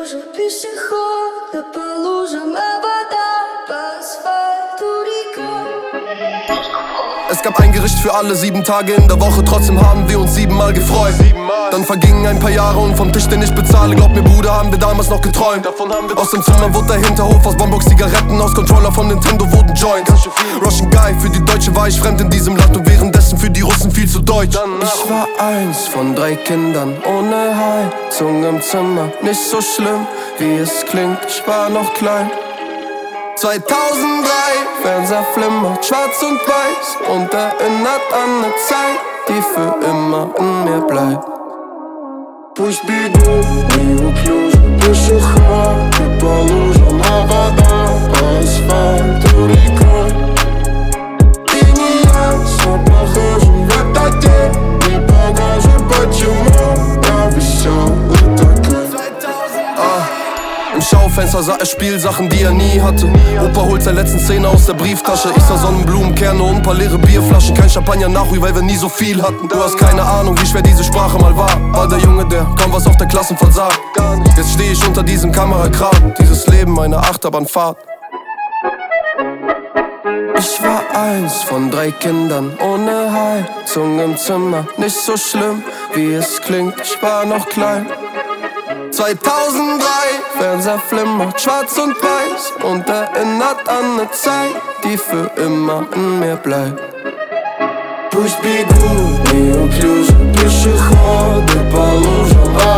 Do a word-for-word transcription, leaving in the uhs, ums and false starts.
неуклюже пешеходы по лужам, а вода по асфальту река. Es gab ein Gericht für alle, sieben Tage in der Woche, trotzdem haben wir uns siebenmal gefreut. Dann vergingen ein paar Jahre und vom Tisch, den ich bezahle, glaub mir Bruder, haben wir damals noch geträumt. Aus dem Zimmer wurde der Hinterhof, aus Bonbox Zigaretten, aus Controller von Nintendo wurden Joints. Russian Guy, für die Deutsche war ich fremd in diesem Land und währenddessen für die Russen viel zu deutsch. Ich war eins von drei Kindern ohne Heizung im Zimmer, nicht so schlimm wie es klingt, ich war noch klein. zweitausenddrei, Fernseher flimmert, schwarz und weiß und erinnert an eine Zeit, die für immer in mir bleibt. Пусть бегут неуклюже пешеходы по лужам, а вода по асфальту рекой. И не ясно, похожим в этот день, не похоже, почему я веселый такой. Im Schaufenster sah er Spielsachen, die er nie hatte. Opa holt seine letzten Zähne aus der Brieftasche. Ich sah Sonnenblumenkerne und ein paar leere Bierflaschen. Kein Champagner nachruhig, weil wir nie so viel hatten. Du hast keine Ahnung, wie schwer diese Sprache mal war. War der Junge, der kaum was auf der Klassenfahrt sah. Jetzt steh ich unter diesem Kamerakran. Dieses Leben, eine Achterbahnfahrt. Ich war eins von drei Kindern ohne Heizung im Zimmer. Nicht so schlimm, wie es klingt, ich war noch klein. zweitausenddrei, Fernseher flimmert, schwarz und weiß und erinnert an eine Zeit, die für immer in mir bleibt. Пусть бегут неуклюже пешеходы по лужам, а